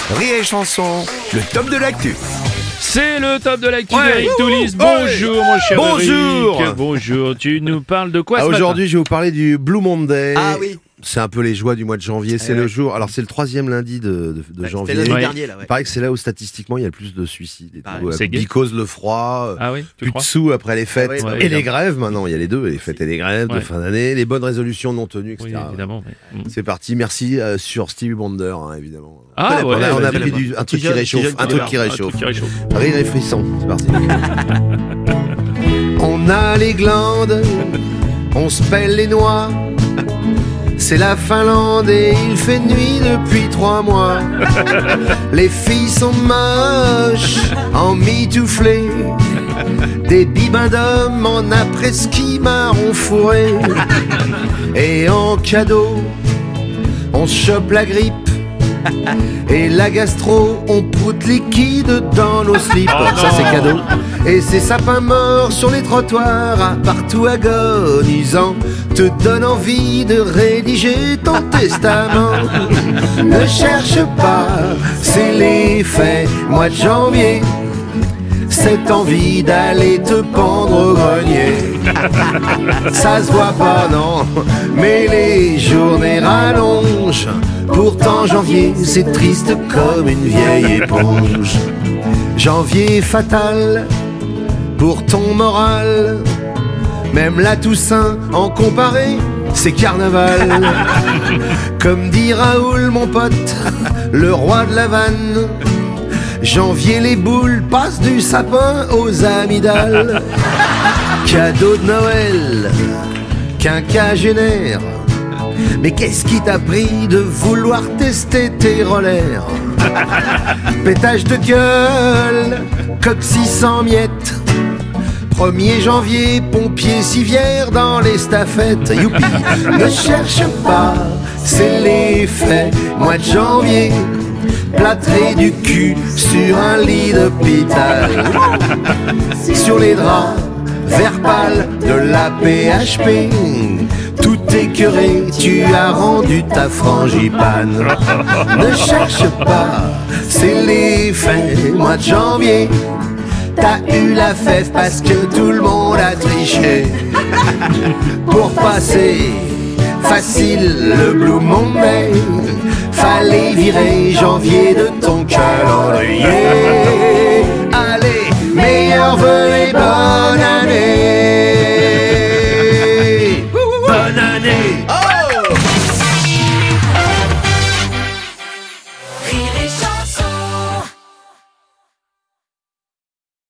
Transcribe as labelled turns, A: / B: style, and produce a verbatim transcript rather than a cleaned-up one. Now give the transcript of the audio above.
A: Rire et Chanson, le top de l'actu.
B: C'est le top de l'actu
A: Ouais.
B: d'Eric Toulis.
A: Ouais.
B: Bonjour mon cher
A: Bonjour.
B: Eric. Bonjour. Tu nous parles de quoi
C: Ah,
B: ce matin?
C: aujourd'hui, je vais vous parler du Blue Monday.
D: Ah oui.
C: C'est un peu les joies du mois de janvier. C'est
D: ouais.
C: le jour. Alors, c'est le troisième lundi de, de, de
D: Ouais,
C: janvier.
D: C'était l'année
B: Ouais.
D: dernière, là, ouais.
C: Il paraît que c'est là où statistiquement il y a le plus de suicides. Et
D: Pareil.
C: tout.
B: C'est gay.
C: Because le froid,
B: Ah oui, tu
C: plus
B: crois?
C: de sous après les fêtes
D: Ouais,
B: ouais,
C: et
B: évidemment.
C: les grèves. Maintenant, il y a les deux, les fêtes et les grèves
B: Ouais.
C: de fin d'année, les bonnes résolutions non tenues, et
B: Oui,
C: cetera.
B: évidemment. oui. Mm.
C: C'est parti. Merci euh, sur Stevie Wonder, hein, évidemment.
B: Ah
C: on
B: ouais,
C: a, on a
B: vas-y,
C: pris
B: vas-y.
C: du, un truc
D: Petit
C: qui
D: jeune,
C: réchauffe,
D: petit jeune
C: un
D: qui
C: truc
D: démarre.
C: qui
B: Un
C: réchauffe.
B: truc qui réchauffe.
C: Rire et frisson, c'est parti. On a les glandes, on se pèle les noix. C'est la Finlande et il fait nuit depuis trois mois. Les filles sont moches, en mitouflées. Des bibins d'hommes en après-ski marron fourré. Et en cadeau, on se chope la grippe. Et la gastro, on proute liquide dans nos slips. Ça c'est cadeau. Et ces sapins morts sur les trottoirs, partout agonisant, te donnent envie de rédiger ton testament. Ne cherche pas, c'est l'effet mois de janvier. Cette envie d'aller te pendre au grenier. Ça se voit pas, non, mais les journées rallongent. Pourtant janvier, c'est triste comme une vieille éponge. Janvier fatal pour ton moral. Même la Toussaint en comparé, c'est carnaval. Comme dit Raoul mon pote, le roi de la vanne. Janvier les boules passent du sapin aux amygdales. Cadeau de Noël, quinquagénaire. Mais qu'est-ce qui t'a pris de vouloir tester tes rollers? Pétage de gueule, coccyx sans miettes. Premier janvier, pompier civière dans l'estafette. Youpi, ne cherche pas, c'est l'effet mois de janvier. Plâtré du cul sur un lit d'hôpital. Sur les draps, vert pâle de la P H P. Tout écœuré, tu as rendu ta frangipane. Ne cherche pas, c'est l'effet mois de janvier. T'as eu la fève parce que tout le monde a triché. Pour passer facile le Blue Monday, fallait virer janvier de ton calendrier.